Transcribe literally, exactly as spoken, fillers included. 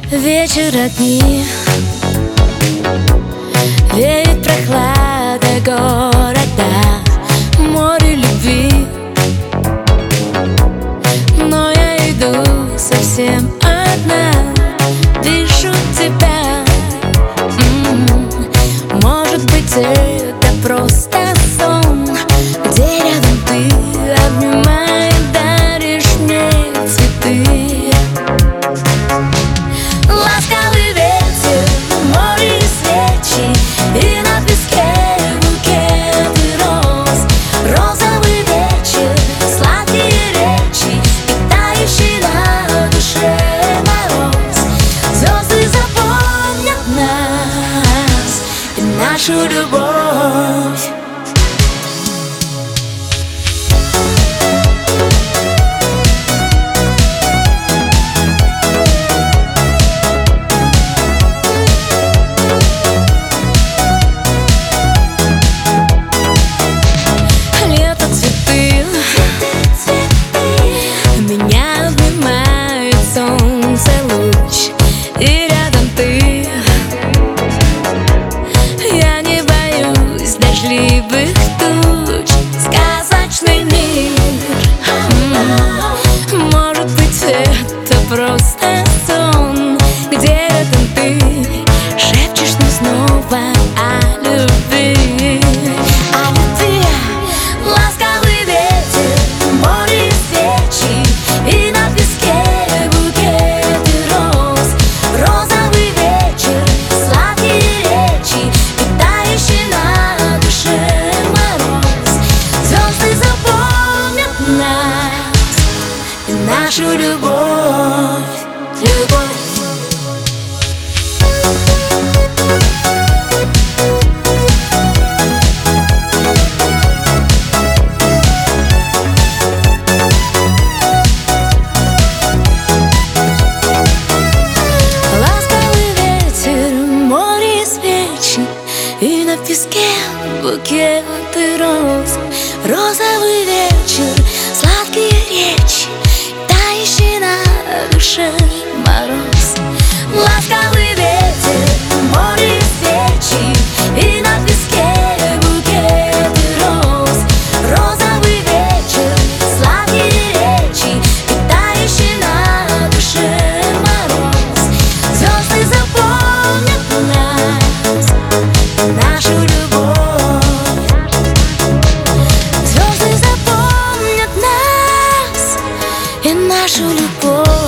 Вечер одни, веет прохлада города, море любви. Но я иду совсем одна, вижу тебя. М-м-м. Может быть, это просто сон, где рядом ты, обнимая, даришь мне цветы. Ласковый ветер, море и свечи, и на песке букеты роз. Розовый вечер, сладкие речи, и тающий на душе мороз. Звезды запомнят нас и нашу любовь. И рядом ты, я не боюсь дождливых туч. Сказочный мир, м-м-м. Может быть, это просто сон, где рядом ты шепчешь мне снова о любви. О любви. Ласковый ветер, море и свечи, и на песке нашу любовь, любовь. Ласковый ветер, море и свечи, и на песке букеты роз. Розовый вечер, сладкие речи, тающий на душе мороз. Ласковый ветер, море и свечи, и на песке букеты роз. Розовый вечер, сладкие речи, и тающий на душе мороз. Звезды запомнят нас, нашу любовь. Звезды запомнят нас и нашу любовь.